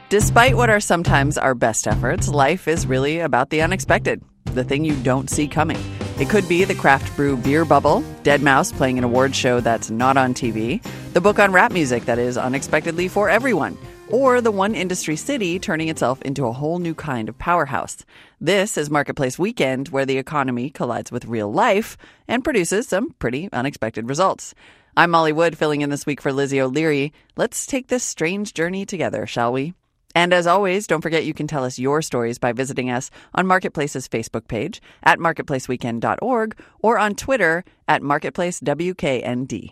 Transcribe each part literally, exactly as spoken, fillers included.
Despite what are sometimes our best efforts, life is really about the unexpected, the thing you don't see coming. It could be the craft brew beer bubble, deadmau five playing an award show that's not on T V, the book on rap music that is unexpectedly for everyone, or the one industry city turning itself into a whole new kind of powerhouse. This is Marketplace Weekend, where the economy collides with real life and produces some pretty unexpected results. I'm Molly Wood, filling in this week for Lizzie O'Leary. Let's take this strange journey together, shall we? And as always, don't forget you can tell us your stories by visiting us on Marketplace's Facebook page at marketplace weekend dot org or on Twitter at marketplace W K N D.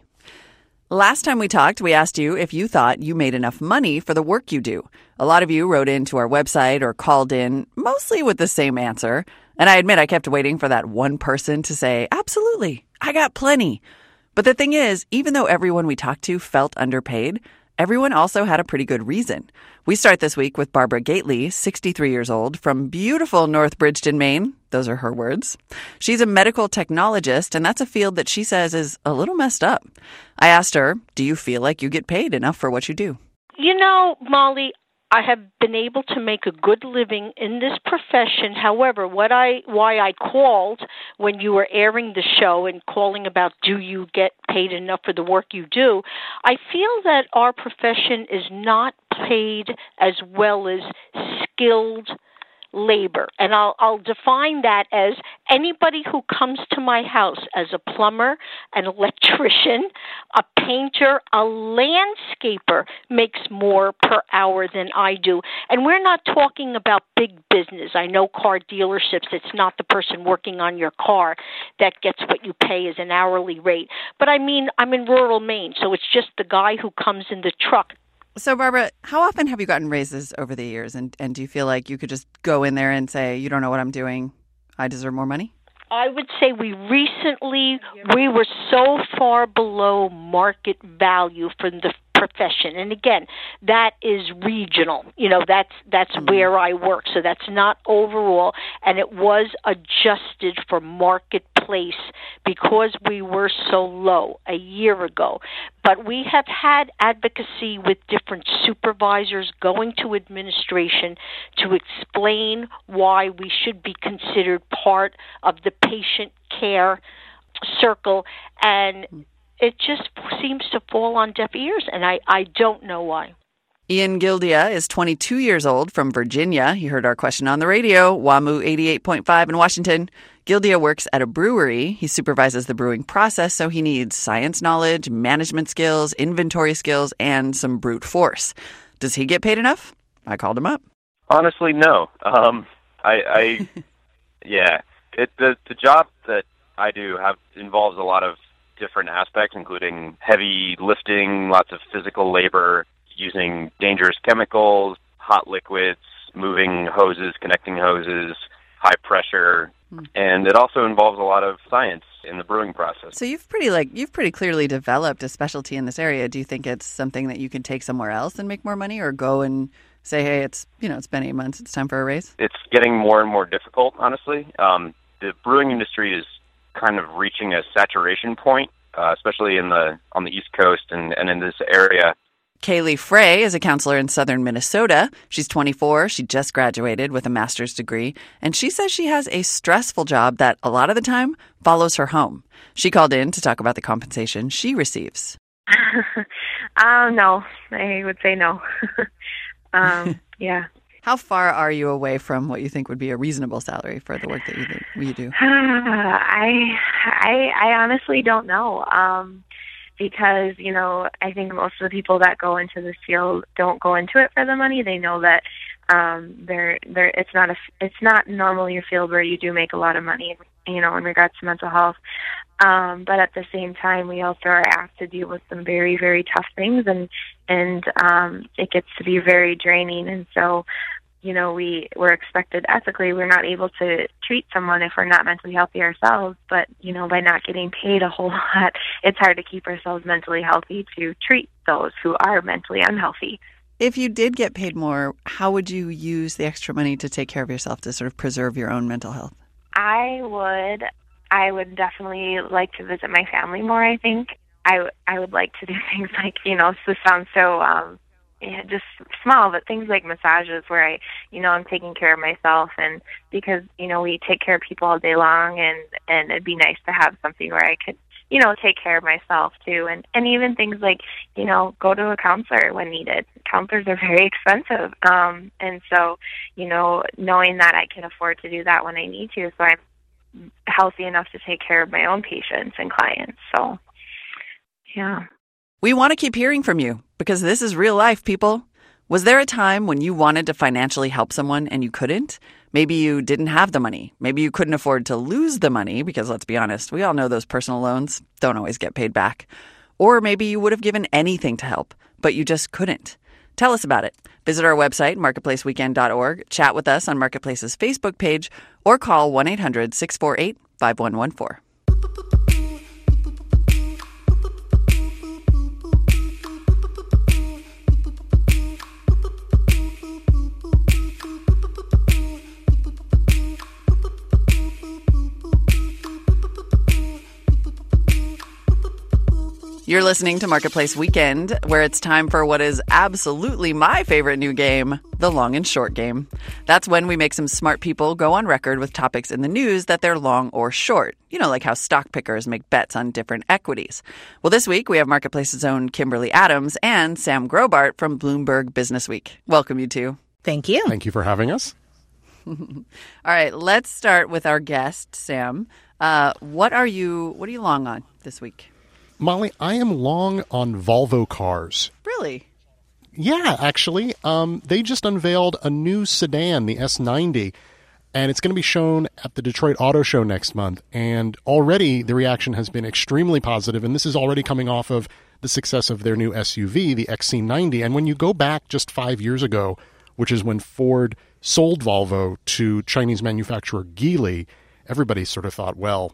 Last time we talked, we asked you if you thought you made enough money for the work you do. A lot of you wrote into our website or called in, mostly with the same answer. And I admit I kept waiting for that one person to say, absolutely, I got plenty. But the thing is, even though everyone we talked to felt underpaid, everyone also had a pretty good reason. We start this week with Barbara Gately, sixty-three years old, from beautiful North Bridgeton, Maine. Those are her words. She's a medical technologist, and that's a field that she says is a little messed up. I asked her, do you feel like you get paid enough for what you do? You know, Molly, I have been able to make a good living in this profession. However, what I why I called when you were airing the show and calling about do you get paid enough for the work you do, I feel that our profession is not paid as well as skilled labor. And I'll, I'll define that as anybody who comes to my house as a plumber, an electrician, a painter, a landscaper makes more per hour than I do. And we're not talking about big business. I know car dealerships, it's not the person working on your car that gets what you pay as an hourly rate. But I mean, I'm in rural Maine, so it's just the guy who comes in the truck. So, Barbara, how often have you gotten raises over the years? And, and do you feel like you could just go in there and say, you don't know what I'm doing, I deserve more money? I would say we recently, we were so far below market value for the profession. And again, that is regional. You know, that's that's mm-hmm. where I work. So that's not overall. And it was adjusted for marketplace because we were so low a year ago. But we have had advocacy with different supervisors going to administration to explain why we should be considered part of the patient care circle. And it just seems to fall on deaf ears, and I, I don't know why. Ian Gildia is twenty-two years old from Virginia. He heard our question on the radio, WAMU eighty-eight point five in Washington. Gildia works at a brewery. He supervises the brewing process, so he needs science knowledge, management skills, inventory skills, and some brute force. Does he get paid enough? I called him up. Honestly, no. Um, I, I yeah, it, the the job that I do have involves a lot of different aspects, including heavy lifting, lots of physical labor, using dangerous chemicals, hot liquids, moving hoses, connecting hoses, high pressure, hmm. and it also involves a lot of science in the brewing process. So you've pretty like you've pretty clearly developed a specialty in this area. Do you think it's something that you can take somewhere else and make more money, or go and say, hey, it's you know it's been eight months, it's time for a raise? It's getting more and more difficult, honestly. Um, the brewing industry is kind of reaching a saturation point, uh, especially in the on the East Coast and, and in this area. Kaylee Frey is a counselor in southern Minnesota. She's twenty-four. She just graduated with a master's degree, and she says she has a stressful job that a lot of the time follows her home. She called in to talk about the compensation she receives. uh, no, I would say no. um, yeah. How far are you away from what you think would be a reasonable salary for the work that you do? You do? I, I, I honestly don't know. Um, because, you know, I think most of the people that go into this field don't go into it for the money. They know that um, they're, they're, it's not a, it's not normally a field where you do make a lot of money, you know, in regards to mental health. Um, but at the same time, we also are asked to deal with some very, very tough things, and and um, it gets to be very draining. And so, you know, we, we're expected ethically, we're not able to treat someone if we're not mentally healthy ourselves. But, you know, by not getting paid a whole lot, it's hard to keep ourselves mentally healthy to treat those who are mentally unhealthy. If you did get paid more, how would you use the extra money to take care of yourself, to sort of preserve your own mental health? I would, I would definitely like to visit my family more, I think. I, I would like to do things like, you know, this sounds so um, yeah, just small, but things like massages where I, you know, I'm taking care of myself, and because, you know, we take care of people all day long, and, and it'd be nice to have something where I could, you know, take care of myself too. And, and even things like, you know, go to a counselor when needed. Counselors are very expensive. Um, and so, you know, knowing that I can afford to do that when I need to, so I'm healthy enough to take care of my own patients and clients. So, yeah. We want to keep hearing from you because this is real life, people. Was there a time when you wanted to financially help someone and you couldn't? Maybe you didn't have the money. Maybe you couldn't afford to lose the money because, let's be honest, we all know those personal loans don't always get paid back. Or maybe you would have given anything to help, but you just couldn't. Tell us about it. Visit our website, marketplace weekend dot org, chat with us on Marketplace's Facebook page, or call one eight hundred six four eight five one one four. You're listening to Marketplace Weekend, where it's time for what is absolutely my favorite new game, the long and short game. That's when we make some smart people go on record with topics in the news that they're long or short. You know, like how stock pickers make bets on different equities. Well, this week we have Marketplace's own Kimberly Adams and Sam Grobart from Bloomberg Business Week. Welcome, you two. Thank you. Thank you for having us. All right, let's start with our guest, Sam. Uh, what are you, what are you long on this week? Molly, I am long on Volvo cars. Really? Yeah, actually. Um, they just unveiled a new sedan, the S ninety, and it's going to be shown at the Detroit Auto Show next month. And already the reaction has been extremely positive, and this is already coming off of the success of their new S U V, the X C ninety. And when you go back just five years ago, which is when Ford sold Volvo to Chinese manufacturer Geely, everybody sort of thought, well,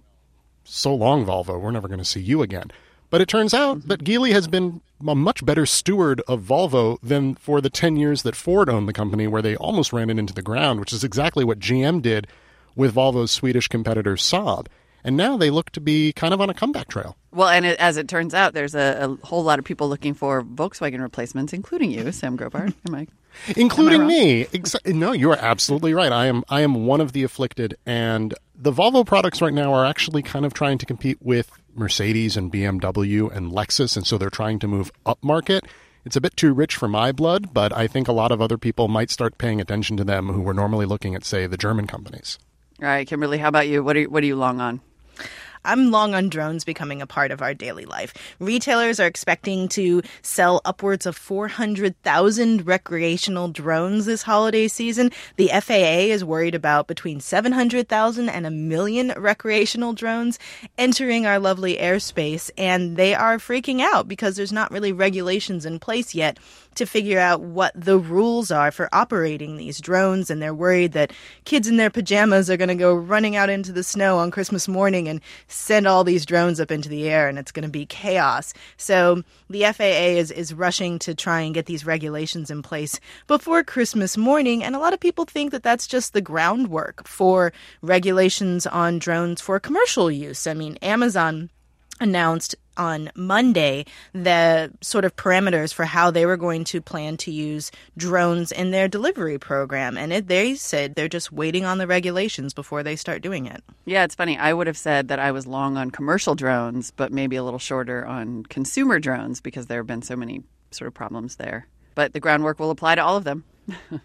so long, Volvo, we're never going to see you again. But it turns out that Geely has been a much better steward of Volvo than for the ten years that Ford owned the company, where they almost ran it into the ground, which is exactly what G M did with Volvo's Swedish competitor Saab. And now they look to be kind of on a comeback trail. Well, and it, as it turns out, there's a, a whole lot of people looking for Volkswagen replacements, including you, Sam Grobart. Am I, including am I me. Ex- no, you are absolutely right. I am I am one of the afflicted, and the Volvo products right now are actually kind of trying to compete with Mercedes and B M W and Lexus, and so they're trying to move upmarket. It's a bit too rich for my blood, but I think a lot of other people might start paying attention to them who were normally looking at, say, the German companies. All right, Kimberly, how about you? What are you, what are you long on? I'm long on drones becoming a part of our daily life. Retailers are expecting to sell upwards of four hundred thousand recreational drones this holiday season. The F A A is worried about between seven hundred thousand and a million recreational drones entering our lovely airspace, and they are freaking out because there's not really regulations in place yet to figure out what the rules are for operating these drones, and they're worried that kids in their pajamas are going to go running out into the snow on Christmas morning and send all these drones up into the air, and it's going to be chaos. So the F A A is, is rushing to try and get these regulations in place before Christmas morning, and a lot of people think that that's just the groundwork for regulations on drones for commercial use. I mean, Amazon announced on Monday the sort of parameters for how they were going to plan to use drones in their delivery program. And it, they said they're just waiting on the regulations before they start doing it. Yeah, it's funny. I would have said that I was long on commercial drones, but maybe a little shorter on consumer drones because there have been so many sort of problems there. But the groundwork will apply to all of them.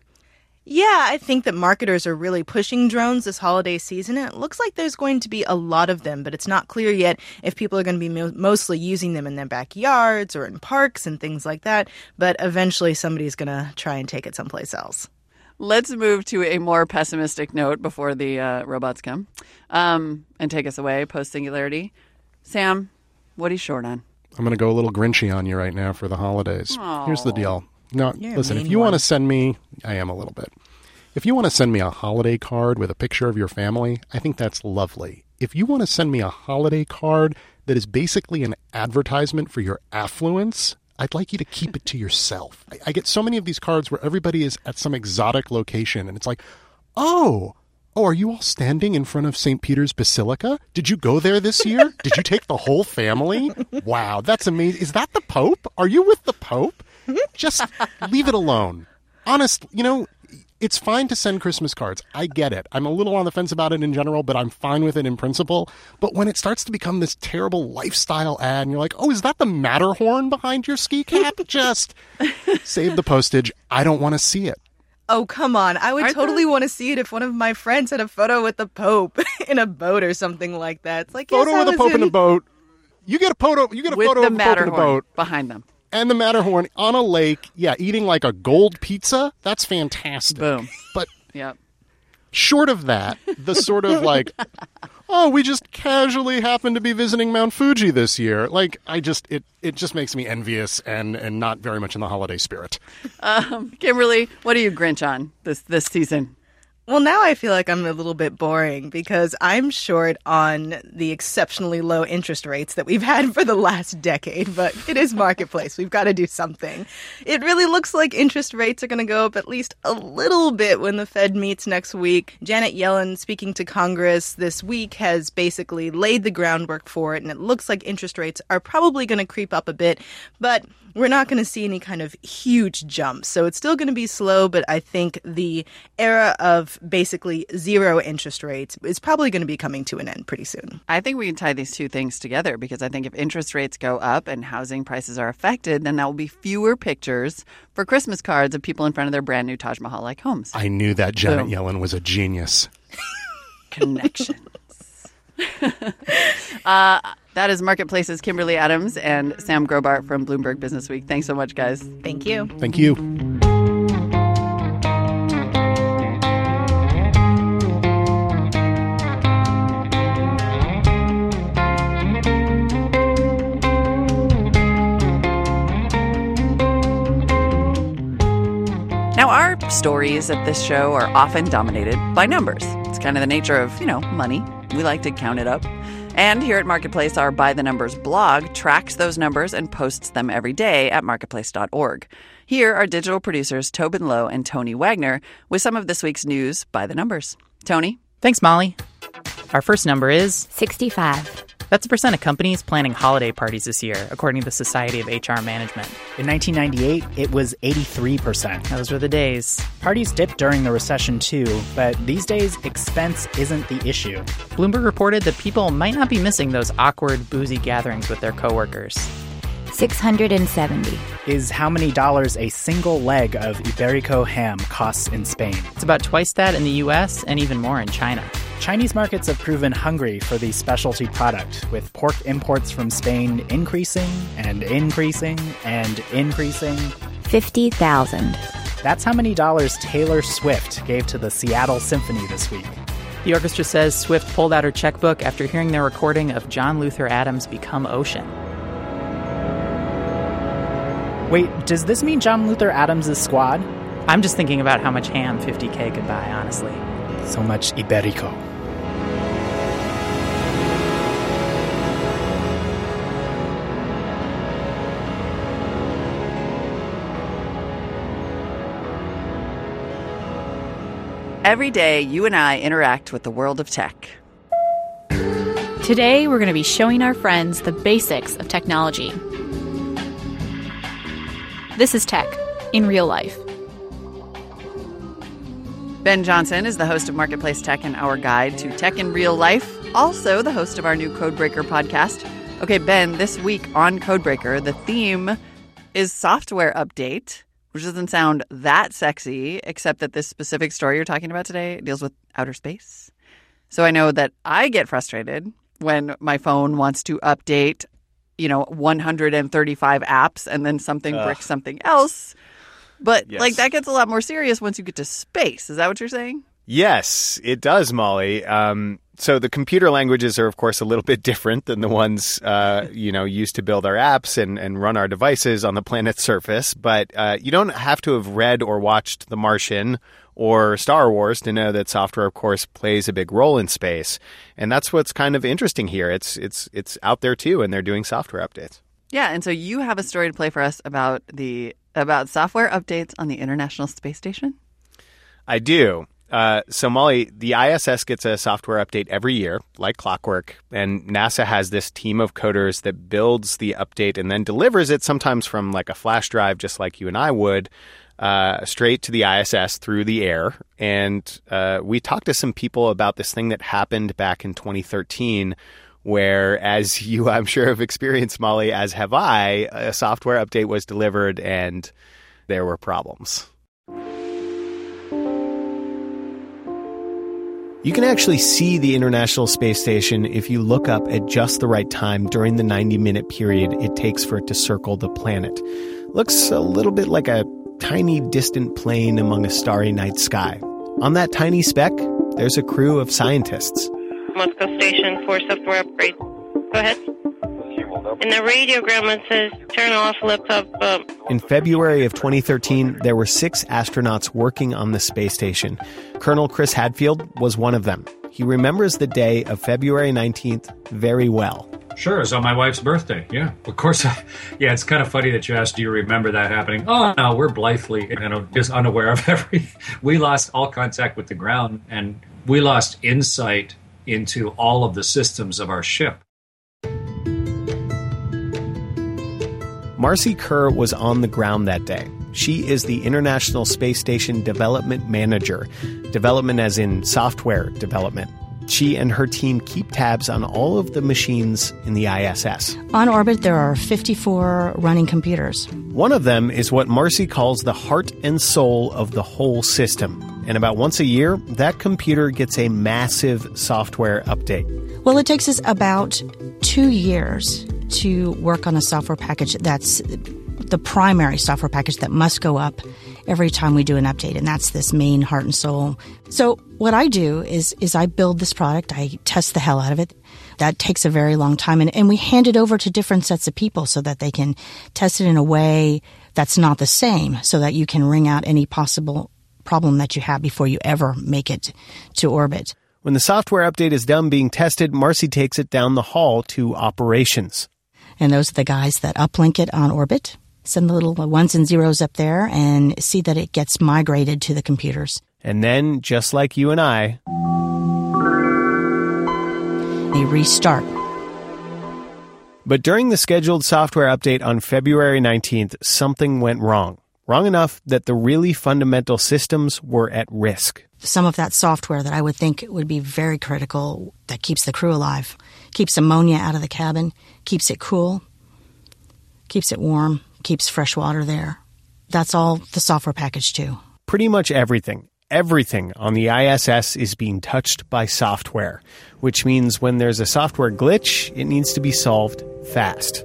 Yeah, I think that marketers are really pushing drones this holiday season, and it looks like there's going to be a lot of them, but it's not clear yet if people are going to be mo- mostly using them in their backyards or in parks and things like that, but eventually somebody's going to try and take it someplace else. Let's move to a more pessimistic note before the uh, robots come um, and take us away post-singularity. Sam, what are you short on? I'm going to go a little Grinchy on you right now for the holidays. Aww. Here's the deal. No, You're listen, a if mean you one. want to send me, I am a little bit. If you want to send me a holiday card with a picture of your family, I think that's lovely. If you want to send me a holiday card that is basically an advertisement for your affluence, I'd like you to keep it to yourself. I, I get so many of these cards where everybody is at some exotic location, and it's like, oh, oh, are you all standing in front of Saint Peter's Basilica? Did you go there this year? Did you take the whole family? Wow, that's amazing. Is that the Pope? Are you with the Pope? Just leave it alone. Honest, you know, it's fine to send Christmas cards. I get it. I'm a little on the fence about it in general, but I'm fine with it in principle. But when it starts to become this terrible lifestyle ad, and you're like, oh, is that the Matterhorn behind your ski cap? Just save the postage. I don't want to see it. Oh, come on. I would Aren't totally there- want to see it if one of my friends had a photo with the Pope in a boat or something like that. It's like, Photo yes, I with a was Pope in in a boat. You get a photo. You get a With photo the of the Pope in a Matterhorn boat behind them. and the Matterhorn on a lake. Yeah, eating like a gold pizza. That's fantastic. Boom. But Yep. short of that, the sort of like, oh, we just casually happen to be visiting Mount Fuji this year. Like, I just it it just makes me envious and and not very much in the holiday spirit. Um, Kimberly, what are you Grinch on this this season? Well, now I feel like I'm a little bit boring because I'm short on the exceptionally low interest rates that we've had for the last decade, but it is Marketplace. We've got to do something. It really looks like interest rates are going to go up at least a little bit when the Fed meets next week. Janet Yellen, speaking to Congress this week, has basically laid the groundwork for it, and it looks like interest rates are probably going to creep up a bit, but we're not going to see any kind of huge jumps. So it's still going to be slow, but I think the era of basically zero interest rates is probably going to be coming to an end pretty soon. I think we can tie these two things together because I think if interest rates go up and housing prices are affected, then there will be fewer pictures for Christmas cards of people in front of their brand new Taj Mahal-like homes. I knew that Janet Boom. Yellen was a genius. Connections. uh, that is Marketplace's Kimberly Adams and Sam Grobart from Bloomberg Business Week. Thanks so much, guys. Thank you. Thank you. Now, our stories at this show are often dominated by numbers. It's kind of the nature of, you know, money. We like to count it up. And here at Marketplace, our By the Numbers blog tracks those numbers and posts them every day at marketplace dot org. Here are digital producers Tobin Lowe and Tony Wagner with some of this week's news by the numbers. Tony? Thanks, Molly. Our first number is sixty-five. That's the percent of companies planning holiday parties this year, according to the Society of H R Management. In nineteen ninety-eight, it was eighty-three percent. Those were the days. Parties dipped during the recession too, but these days, expense isn't the issue. Bloomberg reported that people might not be missing those awkward, boozy gatherings with their coworkers. six hundred seventy. Is how many dollars a single leg of Iberico ham costs in Spain. It's about twice that in the U S and even more in China. Chinese markets have proven hungry for the specialty product, with pork imports from Spain increasing and increasing and increasing. fifty thousand. That's how many dollars Taylor Swift gave to the Seattle Symphony this week. The orchestra says Swift pulled out her checkbook after hearing their recording of John Luther Adams' Become Ocean. Wait, does this mean John Luther Adams' squad? I'm just thinking about how much ham fifty K could buy, honestly. So much Iberico. Every day, you and I interact with the world of tech. Today, we're going to be showing our friends the basics of technology. This is Tech in Real Life. Ben Johnson is the host of Marketplace Tech and Our Guide to Tech in Real Life, also the host of our new Codebreaker podcast. Okay, Ben, this week on Codebreaker, the theme is software update, which doesn't sound that sexy, except that this specific story you're talking about today deals with outer space. So I know that I get frustrated when my phone wants to update, you know, one hundred thirty-five apps and then something Ugh. bricks something else. But Yes. like that gets a lot more serious once you get to space. Is that what you're saying? Yes, it does, Molly. Um, so the computer languages are, of course, a little bit different than the ones, uh, you know, used to build our apps and, and run our devices on the planet's surface. But uh, you don't have to have read or watched The Martian or Star Wars to know that software, of course, plays a big role in space. And that's what's kind of interesting here. It's it's it's out there, too, and they're doing software updates. Yeah, and so you have a story to play for us about the about software updates on the International Space Station? I do. Uh, so, Molly, the I S S gets a software update every year, like clockwork, and NASA has this team of coders that builds the update and then delivers it, sometimes from like a flash drive, just like you and I would, uh, straight to the I S S through the air. And uh, we talked to some people about this thing that happened back in twenty thirteen, where, as you, I'm sure, have experienced, Molly, as have I, a software update was delivered and there were problems. You can actually see the International Space Station if you look up at just the right time during the ninety-minute period it takes for it to circle the planet. Looks a little bit like a tiny distant plane among a starry night sky. On that tiny speck, there's a crew of scientists. Moscow Station for software upgrade. Go ahead. In the radiogram it says turn off laptop. Uh... In February of twenty thirteen, there were six astronauts working on the space station. Colonel Chris Hadfield was one of them. He remembers the day of February nineteenth very well. Sure, it was on my wife's birthday. Yeah, of course. I, yeah, it's kind of funny that you asked, do you remember that happening? Oh, no, we're blithely, you know, just unaware of every... We lost all contact with the ground, and we lost insight into all of the systems of our ship. Marcy Kerr was on the ground that day. She is the International Space Station Development Manager, development as in software development. She and her team keep tabs on all of the machines in the I S S. On orbit, there are fifty-four running computers. One of them is what Marcy calls the heart and soul of the whole system. And about once a year, that computer gets a massive software update. Well, it takes us about two years to work on a software package that's the primary software package that must go up every time we do an update, and that's this main heart and soul. So what I do is is I build this product, I test the hell out of it. That takes a very long time, and, and we hand it over to different sets of people so that they can test it in a way that's not the same, so that you can wring out any possible problem that you have before you ever make it to orbit. When the software update is done being tested, Marcy takes it down the hall to operations. And those are the guys that uplink it on orbit, send the little ones and zeros up there, and see that it gets migrated to the computers. And then, just like you and I, they restart. But during the scheduled software update on February nineteenth, something went wrong. Wrong enough that the really fundamental systems were at risk. Some of that software that I would think would be very critical, that keeps the crew alive, keeps ammonia out of the cabin, keeps it cool, keeps it warm, keeps fresh water there. That's all the software package too. Pretty much everything. Everything on the I S S is being touched by software, which means when there's a software glitch, it needs to be solved fast.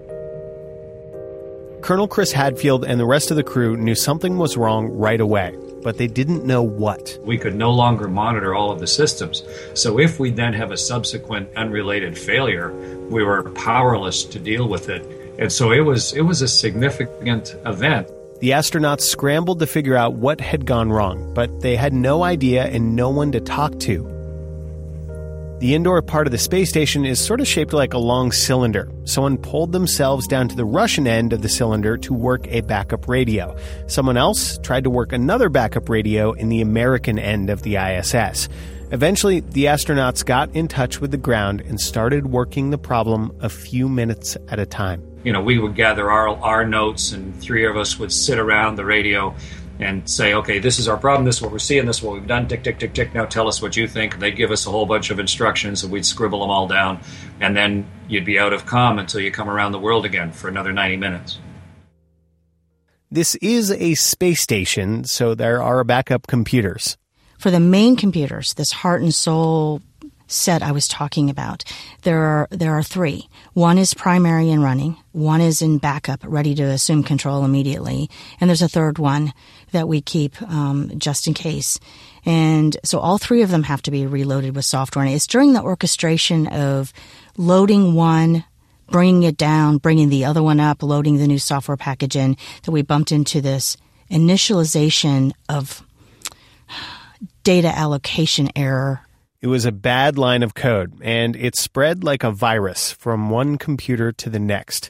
Colonel Chris Hadfield and the rest of the crew knew something was wrong right away, but they didn't know what. We could no longer monitor all of the systems. So if we then have a subsequent unrelated failure, we were powerless to deal with it. And so it was it was a significant event. The astronauts scrambled to figure out what had gone wrong, but they had no idea and no one to talk to. The indoor part of the space station is sort of shaped like a long cylinder. Someone pulled themselves down to the Russian end of the cylinder to work a backup radio. Someone else tried to work another backup radio in the American end of the I S S. Eventually, the astronauts got in touch with the ground and started working the problem a few minutes at a time. You know, we would gather our our notes, and three of us would sit around the radio and say, okay, this is our problem, this is what we're seeing, this is what we've done, tick, tick, tick, tick, now tell us what you think. And they'd give us a whole bunch of instructions, and we'd scribble them all down, and then you'd be out of comm until you come around the world again for another ninety minutes. This is a space station, so there are backup computers. For the main computers, this heart and soul set I was talking about, there are there are three. One is primary and running. One is in backup, ready to assume control immediately. And there's a third one that we keep um, just in case. And so all three of them have to be reloaded with software. And it's during the orchestration of loading one, bringing it down, bringing the other one up, loading the new software package in, that we bumped into this initialization of data allocation error. It was a bad line of code, and it spread like a virus from one computer to the next.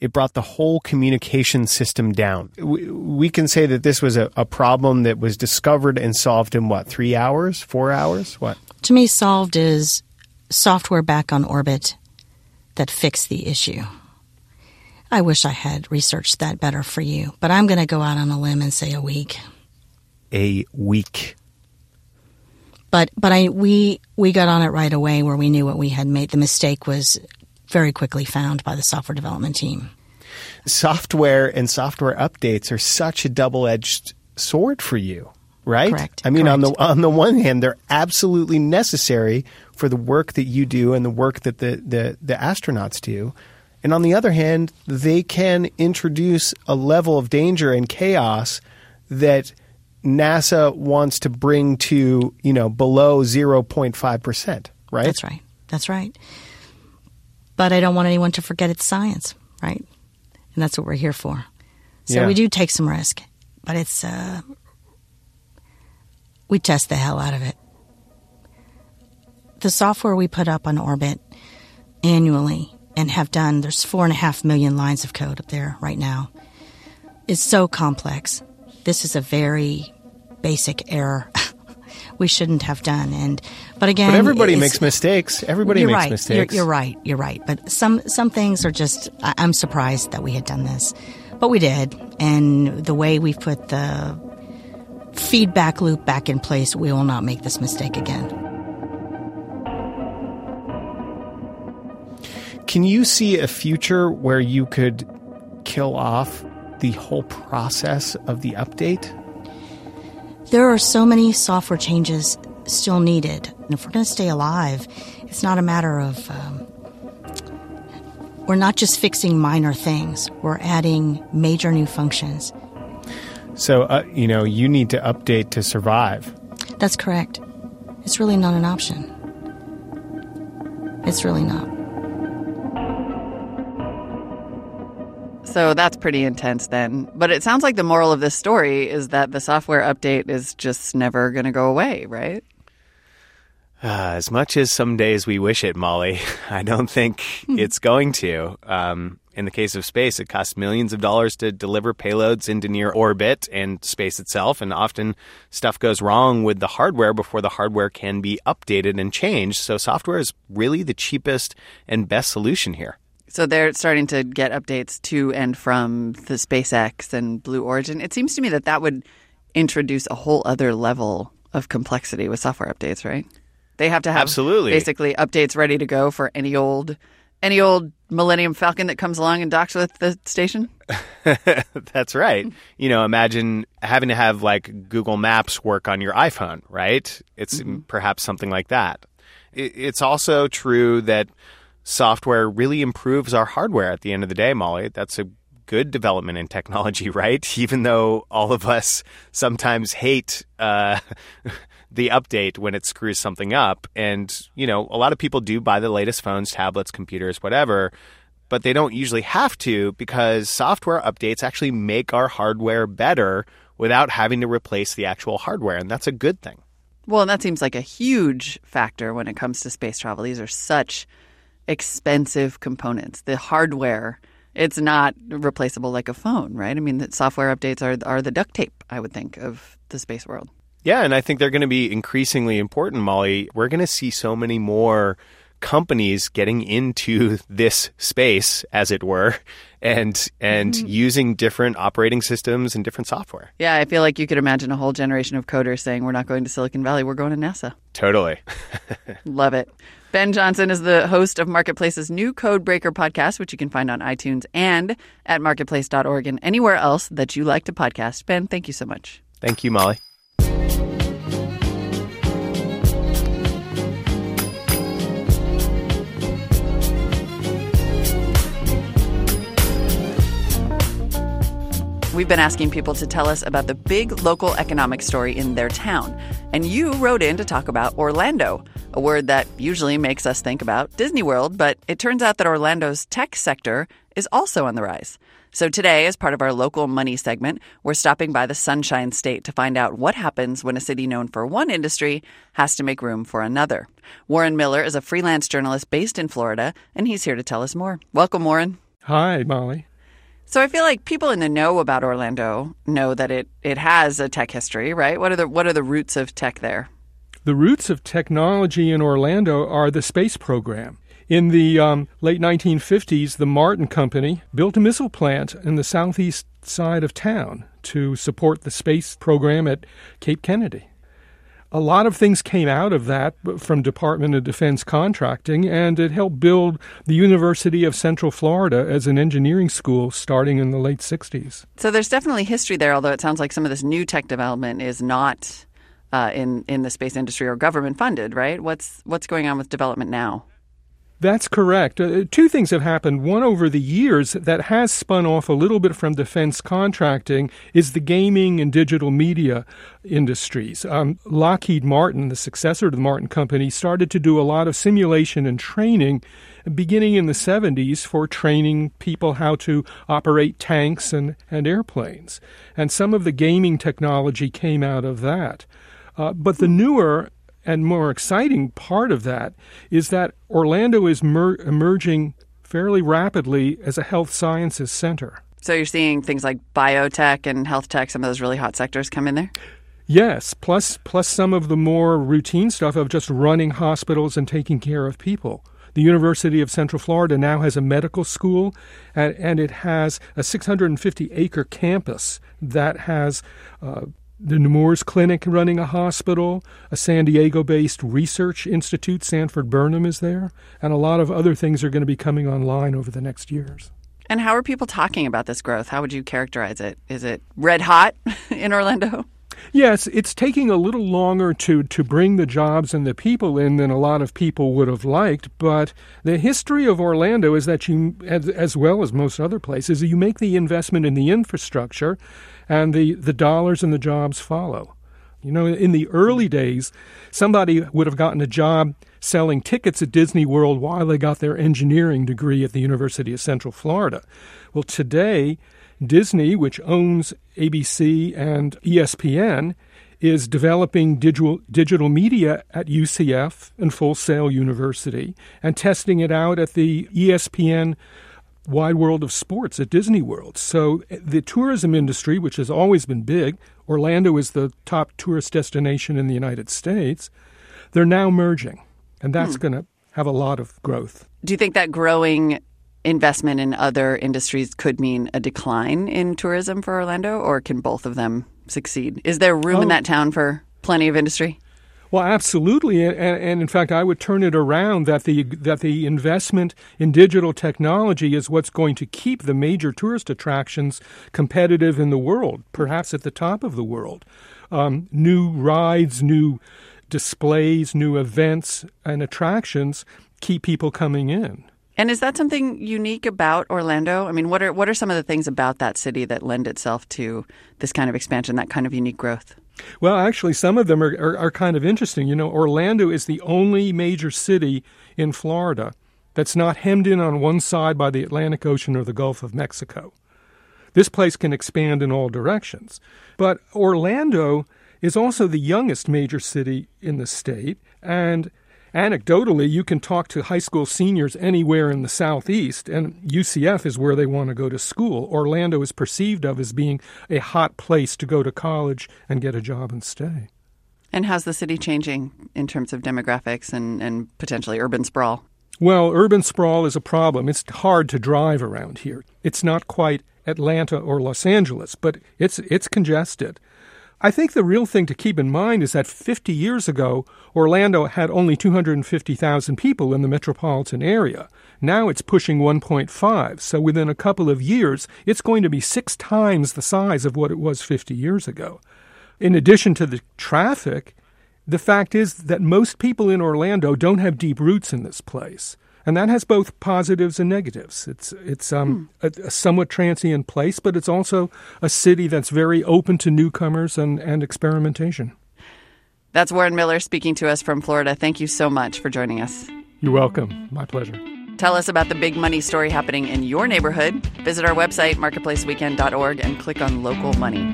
it brought the whole communication system down. We, we can say that this was a, a problem that was discovered and solved in what, three hours, four hours? What? To me, solved is software back on orbit that fixed the issue. I wish I had researched that better for you, but I'm going to go out on a limb and say a week. A week. But but I we we got on it right away where we knew what we had made. The mistake was very quickly found by the software development team. Software and software updates are such a double-edged sword for you, right? Correct. I mean, Correct. on the on the one hand, they're absolutely necessary for the work that you do and the work that the, the, the astronauts do. And on the other hand, they can introduce a level of danger and chaos that NASA wants to bring to, you know, below zero point five percent, right? That's right. That's right. But I don't want anyone to forget it's science, right? And that's what we're here for. So Yeah. we do take some risk, but it's, uh, we test the hell out of it. The software we put up on orbit annually and have done, there's four and a half million lines of code up there right now. It's so complex. This is a very basic error we shouldn't have done. And but again, But everybody it's- makes mistakes. Everybody you're makes right. mistakes. You're, you're right. You're right. But some some things are just. I, I'm surprised that we had done this, but we did. And the way we've put the feedback loop back in place, we will not make this mistake again. Can you see a future where you could kill off the whole process of the update? There are so many software changes still needed. And if we're going to stay alive, it's not a matter of... Um, we're not just fixing minor things. We're adding major new functions. So, uh, you know, you need to update to survive. That's correct. It's really not an option. It's really not. So that's pretty intense then. But it sounds like the moral of this story is that the software update is just never going to go away, right? Uh, as much as some days we wish it, Molly, I don't think it's going to. Um, in the case of space, it costs millions of dollars to deliver payloads into near orbit and space itself, and often stuff goes wrong with the hardware before the hardware can be updated and changed. So software is really the cheapest and best solution here. So they're starting to get updates to and from the SpaceX and Blue Origin. It seems to me that that would introduce a whole other level of complexity with software updates, right? They have to have Absolutely. basically updates ready to go for any old any old Millennium Falcon that comes along and docks with the station. That's right. You know, imagine having to have like Google Maps work on your iPhone, right? It's mm-hmm. perhaps something like that. It's also true that software really improves our hardware at the end of the day, Molly. That's a good development in technology, right? Even though all of us sometimes hate uh, the update when it screws something up. And, you know, a lot of people do buy the latest phones, tablets, computers, whatever, but they don't usually have to because software updates actually make our hardware better without having to replace the actual hardware. And that's a good thing. Well, and that seems like a huge factor when it comes to space travel. These are such expensive components. The hardware, it's not replaceable like a phone, right? I mean, the software updates are are the duct tape, I would think, of the space world. Yeah, and I think they're going to be increasingly important, Molly. We're going to see so many more companies getting into this space, as it were, and and mm-hmm. using different operating systems and different software. Yeah, I feel like you could imagine a whole generation of coders saying, we're not going to Silicon Valley, we're going to NASA. Totally. Love it. Ben Johnson is the host of Marketplace's new Code Breaker podcast, which you can find on iTunes and at marketplace dot org and anywhere else that you like to podcast. Ben, thank you so much. Thank you, Molly. We've been asking people to tell us about the big local economic story in their town. And you wrote in to talk about Orlando, a word that usually makes us think about Disney World, but it turns out that Orlando's tech sector is also on the rise. So today, as part of our local money segment, we're stopping by the Sunshine State to find out what happens when a city known for one industry has to make room for another. Warren Miller is a freelance journalist based in Florida, and he's here to tell us more. Welcome, Warren. Hi, Molly. So I feel like people in the know about Orlando know that it, it has a tech history, right? What are the what are the roots of tech there? The roots of technology in Orlando are the space program. In the um, late nineteen fifties, the Martin Company built a missile plant in the southeast side of town to support the space program at Cape Kennedy. A lot of things came out of that from Department of Defense contracting, and it helped build the University of Central Florida as an engineering school starting in the late sixties. So there's definitely history there, although it sounds like some of this new tech development is not uh, in, in the space industry or government funded, right? What's, what's going on with development now? That's correct. Uh, two things have happened. One, over the years, that has spun off a little bit from defense contracting is the gaming and digital media industries. Um, Lockheed Martin, the successor to the Martin Company, started to do a lot of simulation and training beginning in the seventies for training people how to operate tanks and, and airplanes. And some of the gaming technology came out of that. Uh, but the newer and more exciting part of that is that Orlando is mer- emerging fairly rapidly as a health sciences center. So you're seeing things like biotech and health tech, some of those really hot sectors come in there? Yes, plus plus some of the more routine stuff of just running hospitals and taking care of people. The University of Central Florida now has a medical school, and, and it has a six hundred fifty acre campus that has uh, the Nemours Clinic running a hospital, a San Diego-based research institute, Sanford Burnham is there, and a lot of other things are going to be coming online over the next years. And how are people talking about this growth? How would you characterize it? Is it red hot in Orlando? Yes, it's taking a little longer to, to bring the jobs and the people in than a lot of people would have liked, but the history of Orlando is that you, as, as well as most other places, you make the investment in the infrastructure and the, the dollars and the jobs follow. You know, in the early days, somebody would have gotten a job selling tickets at Disney World while they got their engineering degree at the University of Central Florida. Well, today, Disney, which owns A B C and E S P N, is developing digital, digital media at U C F and Full Sail University and testing it out at the E S P N Wide World of Sports at Disney World. So the tourism industry, which has always been big, Orlando is the top tourist destination in the United States, they're now merging, and that's hmm. going to have a lot of growth. Do you think that growing investment in other industries could mean a decline in tourism for Orlando, or can both of them succeed? Is there room oh. in that town for plenty of industry? Well, absolutely, and, and in fact, I would turn it around that the that the investment in digital technology is what's going to keep the major tourist attractions competitive in the world, perhaps at the top of the world. Um, new rides, new displays, new events and attractions keep people coming in. And is that something unique about Orlando? I mean, what are what are some of the things about that city that lend itself to this kind of expansion, that kind of unique growth? Well, actually, some of them are, are, are kind of interesting. You know, Orlando is the only major city in Florida that's not hemmed in on one side by the Atlantic Ocean or the Gulf of Mexico. This place can expand in all directions. But Orlando is also the youngest major city in the state, and anecdotally, you can talk to high school seniors anywhere in the Southeast, and U C F is where they want to go to school. Orlando is perceived of as being a hot place to go to college and get a job and stay. And how's the city changing in terms of demographics and, and potentially urban sprawl? Well, urban sprawl is a problem. It's hard to drive around here. It's not quite Atlanta or Los Angeles, but it's it's congested. I think the real thing to keep in mind is that fifty years ago, Orlando had only two hundred fifty thousand people in the metropolitan area. Now it's pushing one point five, so within a couple of years, it's going to be six times the size of what it was fifty years ago. In addition to the traffic, the fact is that most people in Orlando don't have deep roots in this place. And that has both positives and negatives. It's it's um, hmm. a, a somewhat transient place, but it's also a city that's very open to newcomers and, and experimentation. That's Warren Miller speaking to us from Florida. Thank you so much for joining us. You're welcome. My pleasure. Tell us about the big money story happening in your neighborhood. Visit our website, marketplace weekend dot org, and click on Local Money.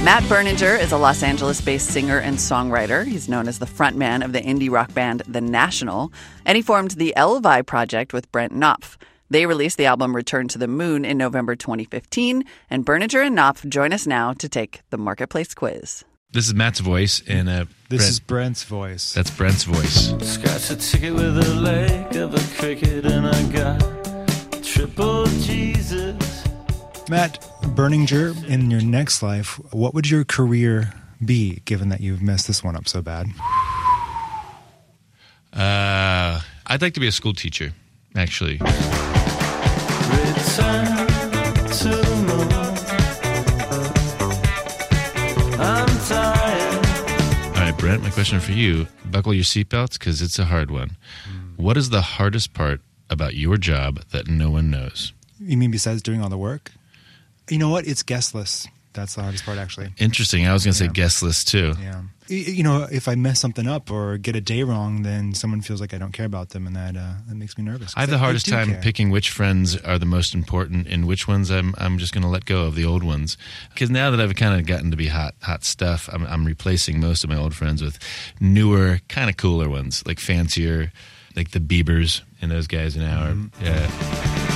Matt Berninger is a Los Angeles-based singer and songwriter. He's known as the frontman of the indie rock band The National, and he formed the Elvi Project with Brent Knopf. They released the album Return to the Moon in November twenty fifteen, and Berninger and Knopf join us now to take the Marketplace quiz. This is Matt's voice, and uh, this Brent, is Brent's voice. That's Brent's voice. Scratch a ticket with a leg of a cricket, and I got triple Jesus. Matt Berninger, in your next life, what would your career be, given that you've messed this one up so bad? Uh, I'd like to be a school teacher, actually. Return to the moon. I'm tired. All right, Brent, my question for you. Buckle your seatbelts, because it's a hard one. Mm. What is the hardest part about your job that no one knows? You mean besides doing all the work? You know what? It's guest lists. That's the hardest part, actually. Interesting. I was going to yeah. say guest list, too. Yeah. You know, if I mess something up or get a day wrong, then someone feels like I don't care about them, and that uh, that makes me nervous. I have the hardest time care. picking which friends are the most important and which ones I'm I'm just going to let go of, the old ones. Because now that I've kind of gotten to be hot hot stuff, I'm, I'm replacing most of my old friends with newer, kind of cooler ones, like fancier, like the Biebers and those guys now. Are, mm-hmm. Yeah.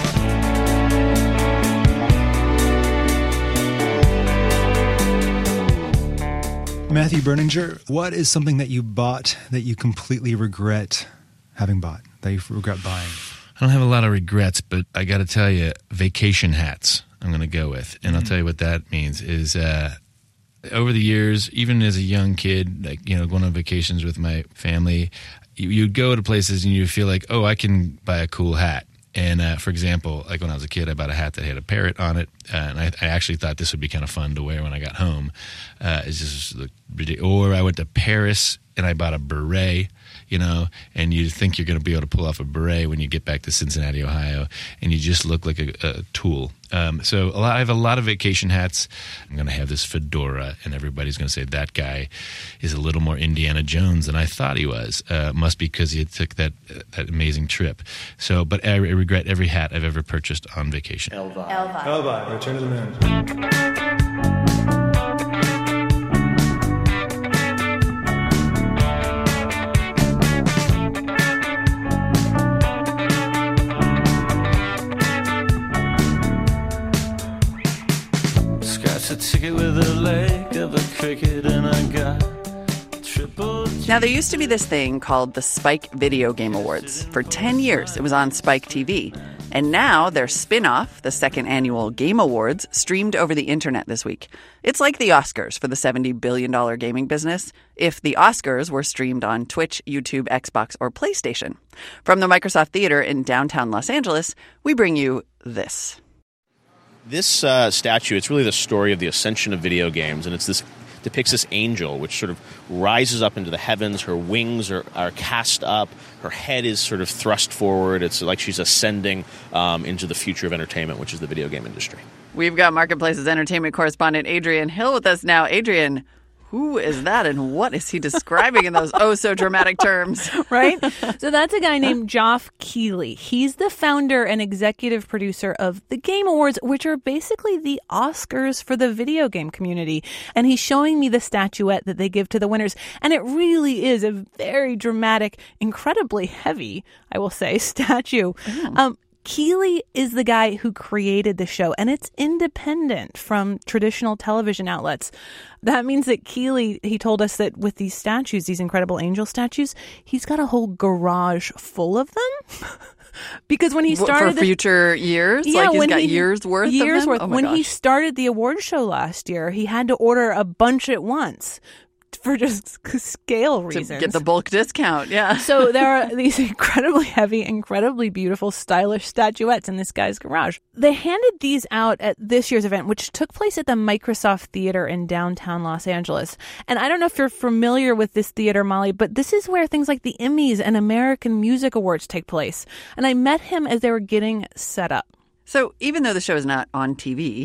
Matthew Berninger, what is something that you bought that you completely regret having bought, that you regret buying? I don't have a lot of regrets, but I got to tell you, vacation hats I'm going to go with. And mm-hmm. I'll tell you what that means is uh, over the years, even as a young kid, like, you know, going on vacations with my family, you, you'd go to places and you feel like, oh, I can buy a cool hat. And uh, for example, like when I was a kid, I bought a hat that had a parrot on it, uh, and I, I actually thought this would be kind of fun to wear when I got home. Uh, it's just ridiculous. Or I went to Paris and I bought a beret, you know, and you think you're going to be able to pull off a beret when you get back to Cincinnati, Ohio, and you just look like a, a tool. Um, so a lot, I have a lot of vacation hats. I'm going to have this fedora, and everybody's going to say that guy is a little more Indiana Jones than I thought he was. Uh, must be because he took that uh, that amazing trip. So, but I, I regret every hat I've ever purchased on vacation. Elvi. Elvi. Elvi. Return to the Moon. A ticket with a leg of a cricket, and I got triple. Now, there used to be this thing called the Spike Video Game Awards. For ten years, it was on Spike T V. And now their spin-off, the second annual Game Awards, streamed over the internet this week. It's like the Oscars for the seventy billion dollars gaming business, if the Oscars were streamed on Twitch, YouTube, Xbox, or PlayStation. From the Microsoft Theater in downtown Los Angeles, we bring you this. This uh, statue, it's really the story of the ascension of video games, and it's this depicts this angel which sort of rises up into the heavens. Her wings are, are cast up. Her head is sort of thrust forward. It's like she's ascending um, into the future of entertainment, which is the video game industry. We've got Marketplace's entertainment correspondent Adrian Hill with us now. Adrian, who is that and what is he describing in those oh-so-dramatic terms? Right? So that's a guy named Geoff Keighley. He's the founder and executive producer of the Game Awards, which are basically the Oscars for the video game community. And he's showing me the statuette that they give to the winners. And it really is a very dramatic, incredibly heavy, I will say, statue. Mm. Um, Keighley is the guy who created the show, and it's independent from traditional television outlets. That means that Keighley, he told us that with these statues, these incredible angel statues, he's got a whole garage full of them. Because when he started... For future years? Yeah, like he's when got he, years worth years of them? worth. Oh my when gosh. he started the award show last year, he had to order a bunch at once. For just scale reasons. To get the bulk discount, yeah. So there are these incredibly heavy, incredibly beautiful, stylish statuettes in this guy's garage. They handed these out at this year's event, which took place at the Microsoft Theater in downtown Los Angeles. And I don't know if you're familiar with this theater, Molly, but this is where things like the Emmys and American Music Awards take place. And I met him as they were getting set up. So even though the show is not on T V,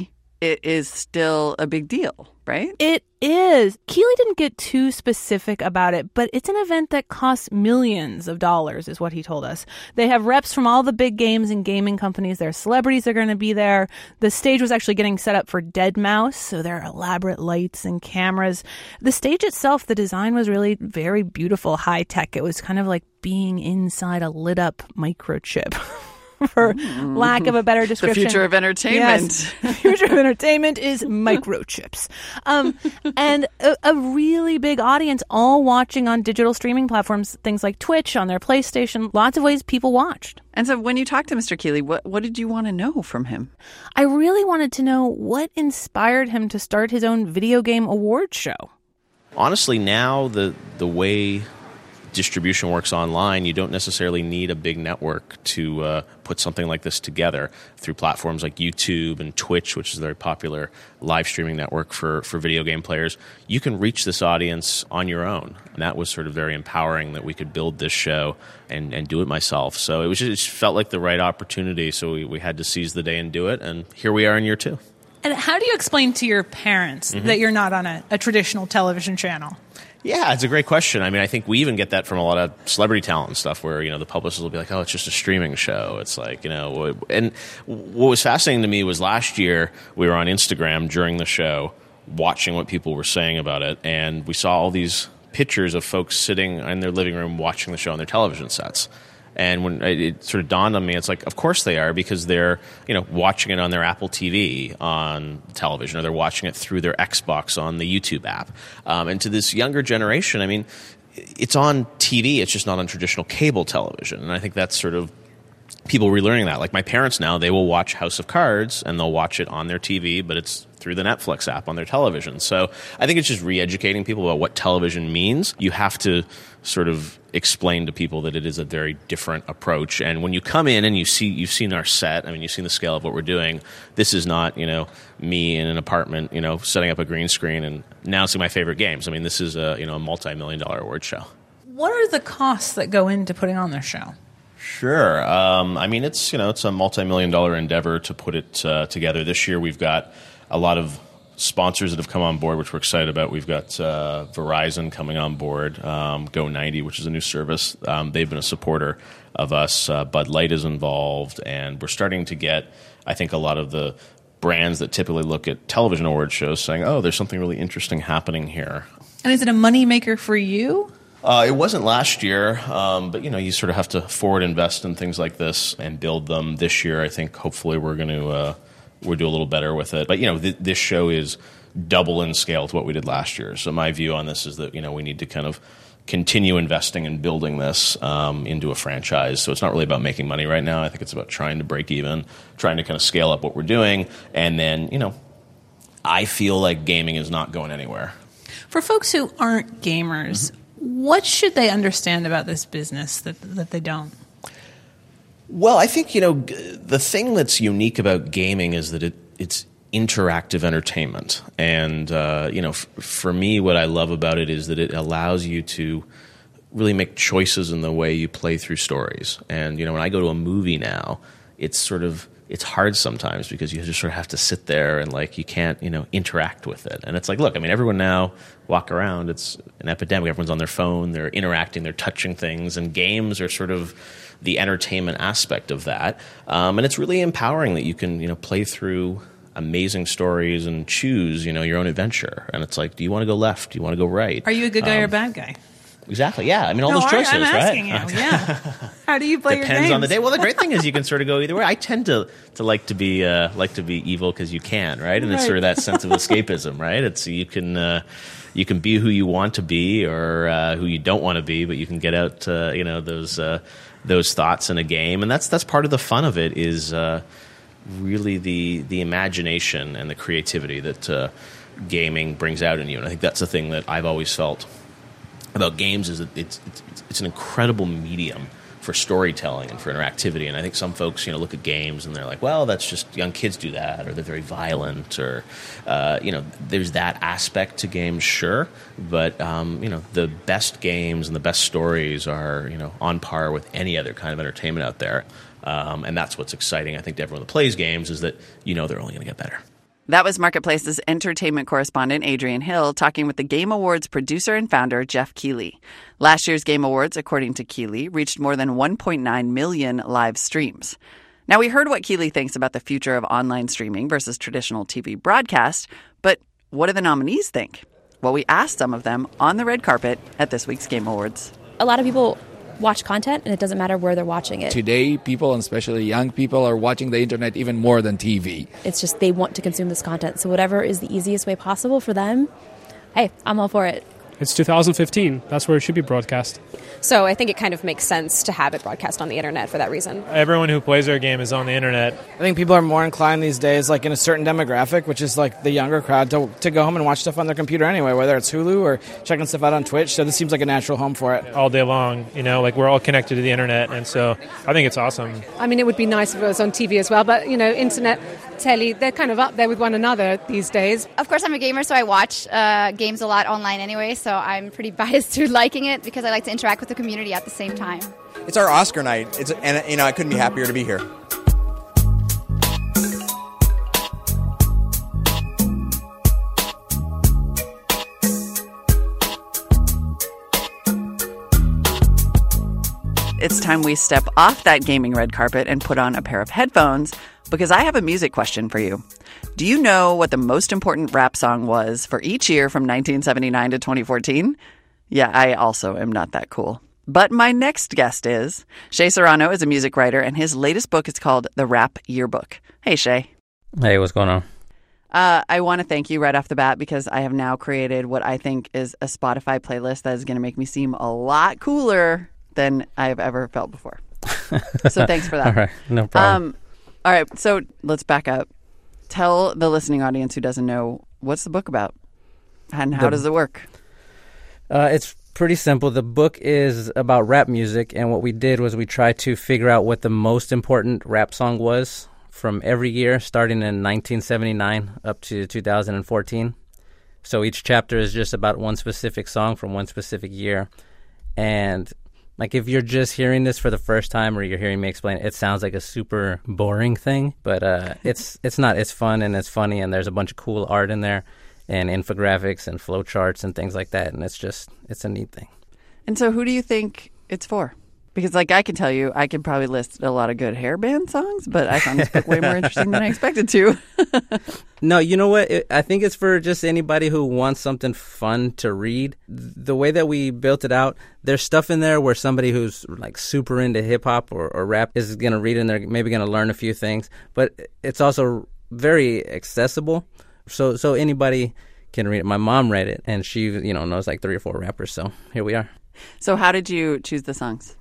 it is still a big deal, right? It is. Keighley didn't get too specific about it, but it's an event that costs millions of dollars, is what he told us. They have reps from all the big games and gaming companies. Their celebrities are going to be there. The stage was actually getting set up for Dead Mouse, so there are elaborate lights and cameras. The stage itself, the design was really very beautiful, high tech. It was kind of like being inside a lit up microchip. For mm. lack of a better description. The future of entertainment. Yes. The future of entertainment is microchips. Um, and a, a really big audience, all watching on digital streaming platforms, things like Twitch, on their PlayStation, lots of ways people watched. And so when you talked to Mister Keighley, what, what did you want to know from him? I really wanted to know what inspired him to start his own video game award show. Honestly, now the the way distribution works online, you don't necessarily need a big network to uh, put something like this together through platforms like YouTube and Twitch, which is a very popular live streaming network for, for video game players. You can reach this audience on your own. And that was sort of very empowering that we could build this show and, and do it myself. So it was just, it just felt like the right opportunity. So we, we had to seize the day and do it. And here we are in year two. And how do you explain to your parents mm-hmm. that you're not on a, a traditional television channel? Yeah, it's a great question. I mean, I think we even get that from a lot of celebrity talent and stuff where, you know, the publishers will be like, oh, it's just a streaming show. It's like, you know, and what was fascinating to me was last year we were on Instagram during the show watching what people were saying about it, and we saw all these pictures of folks sitting in their living room watching the show on their television sets. And when it sort of dawned on me, it's like, of course they are, because they're, you know, watching it on their Apple T V on television, or they're watching it through their Xbox on the YouTube app. Um, and to this younger generation, I mean, it's on T V, it's just not on traditional cable television. And I think that's sort of people relearning that. Like my parents now, they will watch House of Cards, and they'll watch it on their T V, but it's through the Netflix app on their television. So I think it's just re-educating people about what television means. You have to sort of explain to people that it is a very different approach. And when you come in and you see, you've seen our set, I mean, you've seen the scale of what we're doing. This is not, you know, me in an apartment, you know, setting up a green screen and announcing my favorite games. I mean, this is a, you know, a multi-million dollar award show. What are the costs that go into putting on this show? Sure. Um, I mean, it's, you know, it's a multi-million dollar endeavor to put it uh, together. This year we've got a lot of sponsors that have come on board, which we're excited about. We've got uh, Verizon coming on board, um, Go ninety, which is a new service. Um, they've been a supporter of us. Uh, Bud Light is involved, and we're starting to get, I think, a lot of the brands that typically look at television award shows saying, oh, there's something really interesting happening here. And is it a moneymaker for you? Uh, it wasn't last year, um, but, you know, you sort of have to forward invest in things like this and build them. This year, I think, hopefully, we're going to uh, we'll do a little better with it. But, you know, th- this show is double in scale to what we did last year. So my view on this is that, you know, we need to kind of continue investing and building this um, into a franchise. So it's not really about making money right now. I think it's about trying to break even, trying to kind of scale up what we're doing. And then, you know, I feel like gaming is not going anywhere. For folks who aren't gamers, mm-hmm. what should they understand about this business that that they don't? Well, I think, you know, the thing that's unique about gaming is that it it's interactive entertainment. And, uh, you know, f- for me, what I love about it is that it allows you to really make choices in the way you play through stories. And, you know, when I go to a movie now, it's sort of, it's hard sometimes because you just sort of have to sit there and, like, you can't, you know, interact with it. And it's like, look, I mean, everyone now walk around, it's an epidemic. Everyone's on their phone, they're interacting, they're touching things, and games are sort of the entertainment aspect of that. Um, and it's really empowering that you can, you know, play through amazing stories and choose, you know, your own adventure. And it's like, do you want to go left? Do you want to go right? Are you a good guy um, or a bad guy? Exactly, yeah. I mean, all no, those choices, I'm right? asking you, yeah. How do you play your games? Depends on the day. Well, the great thing is you can sort of go either way. I tend to, to like to be uh, like to be evil because you can, right? And right. It's sort of that sense of escapism, right? It's you can uh, you can be who you want to be or uh, who you don't want to be, but you can get out, uh, you know, those uh, those thoughts in a game, and that's that's part of the fun of it. Is uh, really the the imagination and the creativity that uh, gaming brings out in you, and I think that's the thing that I've always felt about games is that it's, it's it's an incredible medium for storytelling and for interactivity. And I think some folks, you know, look at games and they're like, well, that's just young kids do that, or they're very violent, or uh, you know, there's that aspect to games, sure, but um, you know, the best games and the best stories are, you know, on par with any other kind of entertainment out there. Um, and that's what's exciting, I think, to everyone that plays games is that, you know, they're only going to get better. That was Marketplace's entertainment correspondent Adrian Hill talking with the Game Awards producer and founder Jeff Keighley. Last year's Game Awards, according to Keighley, reached more than one point nine million live streams. Now, we heard what Keighley thinks about the future of online streaming versus traditional T V broadcast, but what do the nominees think? Well, we asked some of them on the red carpet at this week's Game Awards. A lot of people watch content, and it doesn't matter where they're watching it. Today, people, and especially young people, are watching the internet even more than T V. It's just they want to consume this content. So whatever is the easiest way possible for them, hey, I'm all for it. It's two thousand fifteen. That's where it should be broadcast. So I think it kind of makes sense to have it broadcast on the internet for that reason. Everyone who plays our game is on the internet. I think people are more inclined these days, like in a certain demographic, which is like the younger crowd, to, to go home and watch stuff on their computer anyway, whether it's Hulu or checking stuff out on Twitch. So this seems like a natural home for it. All day long, you know, like we're all connected to the internet, and so I think it's awesome. I mean, it would be nice if it was on T V as well, but, you know, internet, telly, they're kind of up there with one another these days. Of course, I'm a gamer, so I watch uh, games a lot online anyway, so I'm pretty biased to liking it because I like to interact with the community at the same time. It's our Oscar night, it's, and you know I couldn't be happier to be here. It's time we step off that gaming red carpet and put on a pair of headphones because I have a music question for you. Do you know what the most important rap song was for each year from nineteen seventy-nine to twenty fourteen? Yeah, I also am not that cool. But my next guest is. Shea Serrano is a music writer, and his latest book is called The Rap Yearbook. Hey, Shea. Hey, what's going on? Uh, I want to thank you right off the bat because I have now created what I think is a Spotify playlist that is going to make me seem a lot cooler than I have ever felt before. So thanks for that. All right, no problem. Um, all right, so let's back up. Tell the listening audience who doesn't know, what's the book about? And how The- does it work? Uh, it's pretty simple. The book is about rap music, and what we did was we tried to figure out what the most important rap song was from every year, starting in nineteen seventy-nine up to two thousand fourteen. So each chapter is just about one specific song from one specific year. And like if you're just hearing this for the first time or you're hearing me explain it, it sounds like a super boring thing, but uh, it's it's not. It's fun and it's funny, and there's a bunch of cool art in there and infographics and flowcharts and things like that, and it's just, it's a neat thing. And so who do you think it's for? Because, like, I can tell you, I could probably list a lot of good hair band songs, but I found this book way more interesting than I expected to. No, you know what? It, I think it's for just anybody who wants something fun to read. The way that we built it out, there's stuff in there where somebody who's, like, super into hip-hop or, or rap is going to read and they're maybe going to learn a few things. But it's also very accessible. So so anybody can read it. My mom read it, and she, you know, knows like three or four rappers, so here we are. So how did you choose the songs?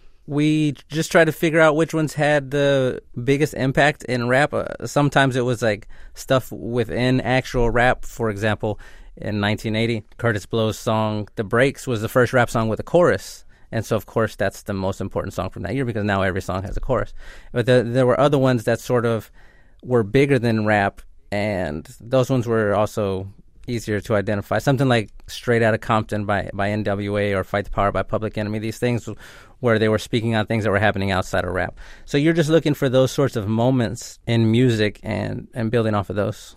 We just tried to figure out which ones had the biggest impact in rap. Uh, sometimes it was like stuff within actual rap. For example, in nineteen eighty, Curtis Blow's song The Breaks was the first rap song with a chorus. And so, of course, that's the most important song from that year because now every song has a chorus. But the, there were other ones that sort of were bigger than rap, and those ones were also easier to identify. Something like Straight Outta Compton by, by N W A or Fight the Power by Public Enemy. These things where they were speaking on things that were happening outside of rap. So you're just looking for those sorts of moments in music and, and building off of those.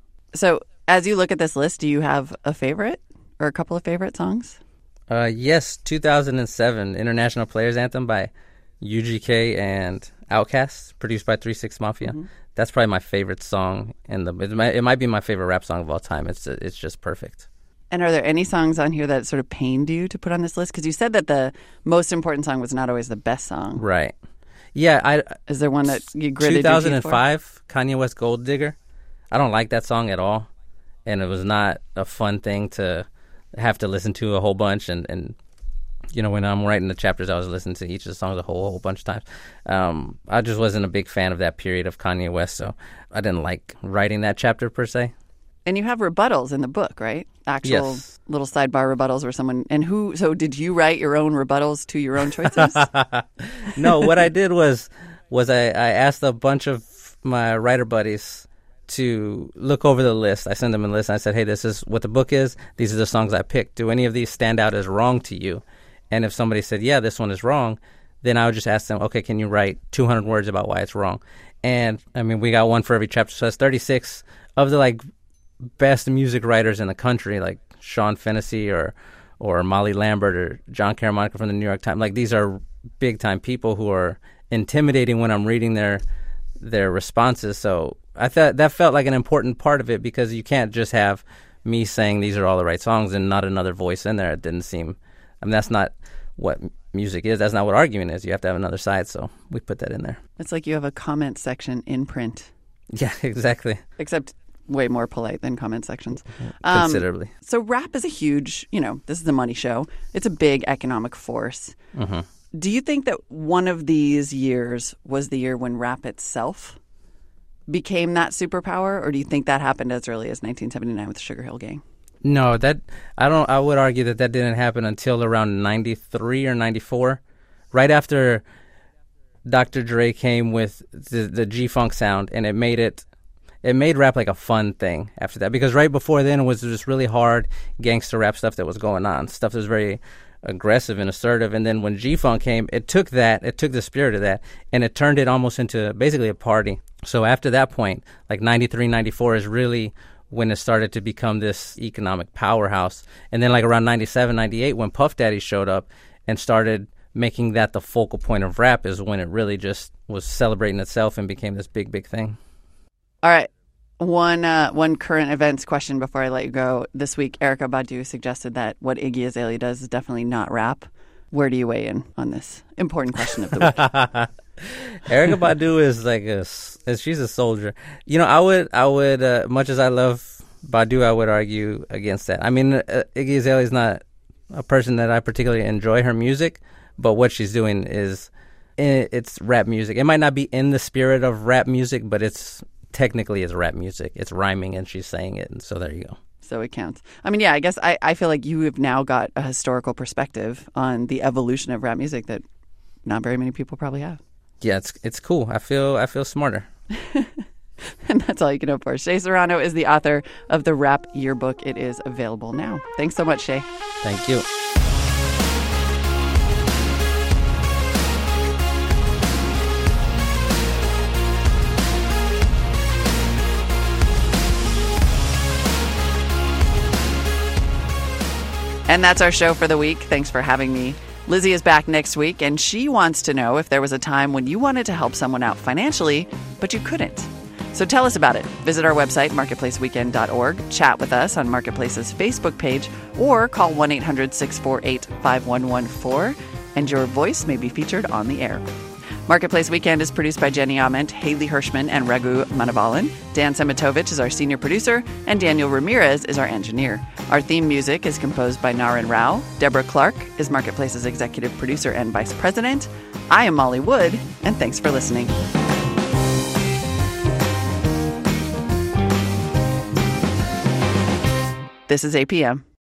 So as you look at this list, do you have a favorite or a couple of favorite songs? Uh, yes, two thousand seven International Players Anthem by U G K and Outkast, produced by three six Mafia. Mm-hmm. That's probably my favorite song, and it might, it might be my favorite rap song of all time. It's it's just perfect. And are there any songs on here that sort of pained you to put on this list? Because you said that the most important song was not always the best song. Right. Yeah. I Is there one that you gritted two thousand five, your teeth for? Kanye West Gold Digger. I don't like that song at all, and it was not a fun thing to have to listen to a whole bunch. And, and you know, when I'm writing the chapters, I was listening to each of the songs a whole, whole bunch of times. Um, I just wasn't a big fan of that period of Kanye West, so I didn't like writing that chapter per se. And you have rebuttals in the book, right? Actual Yes. little sidebar rebuttals where someone... And who... So did you write your own rebuttals to your own choices? No, what I did was was I, I asked a bunch of my writer buddies to look over the list. I sent them a list, and I said, hey, this is what the book is. These are the songs I picked. Do any of these stand out as wrong to you? And if somebody said, yeah, this one is wrong, then I would just ask them, okay, can you write two hundred words about why it's wrong? And, I mean, we got one for every chapter, so that's thirty-six of the like best music writers in the country, like Sean Fennessy or or Molly Lambert or John Caramanica from the New York Times. Like these are big time people who are intimidating when I'm reading their their responses. So I thought that felt like an important part of it, because you can't just have me saying these are all the right songs and not another voice in there. It didn't seem, I mean, that's not what music is. That's not what arguing is. You have to have another side. So we put that in there. It's like you have a comment section in print. Yeah, exactly. Except way more polite than comment sections. Considerably. Um, so rap is a huge, you know, this is a money show. It's a big economic force. Mm-hmm. Do you think that one of these years was the year when rap itself became that superpower, or do you think that happened as early as nineteen seventy-nine with the Sugar Hill Gang? No, that I don't. I would argue that that didn't happen until around ninety-three or ninety-four, right after Doctor Dre came with the, the G-Funk sound, and it made it it made rap like a fun thing after that. Because right before then it was just really hard gangster rap stuff that was going on, stuff that was very aggressive and assertive. And then when G-Funk came, it took that, it took the spirit of that, and it turned it almost into basically a party. So after that point, like ninety-three, ninety-four is really when it started to become this economic powerhouse. And then like around ninety-seven, ninety-eight, when Puff Daddy showed up and started making that the focal point of rap, is when it really just was celebrating itself and became this big, big thing. All right. One uh, one current events question before I let you go. This week, Erykah Badu suggested that what Iggy Azalea does is definitely not rap. Where do you weigh in on this important question of the week? Erykah Badu is like a, she's a soldier. You know, I would, I would, uh, much as I love Badu, I would argue against that. I mean, uh, Iggy Azalea is not a person that I particularly enjoy her music, but what she's doing is, it's rap music. It might not be in the spirit of rap music, but it's technically it's rap music. It's rhyming and she's saying it, and so there you go. So it counts. I mean, yeah, I guess I, I feel like you have now got a historical perspective on the evolution of rap music that not very many people probably have. Yeah, it's it's cool. I feel I feel smarter. And that's all you can hope for. Shea Serrano is the author of the Rap Yearbook. It is available now. Thanks so much, Shea. Thank you. And that's our show for the week. Thanks for having me. Lizzie is back next week, and she wants to know if there was a time when you wanted to help someone out financially, but you couldn't. So tell us about it. Visit our website, marketplace weekend dot org, chat with us on Marketplace's Facebook page, or call one eight hundred, six four eight, five one one four, and your voice may be featured on the air. Marketplace Weekend is produced by Jenny Ament, Haley Hirschman, and Raghu Manavalan. Dan Semitovich is our senior producer, and Daniel Ramirez is our engineer. Our theme music is composed by Naren Rao. Deborah Clark is Marketplace's executive producer and vice president. I am Molly Wood, and thanks for listening. This is A P M.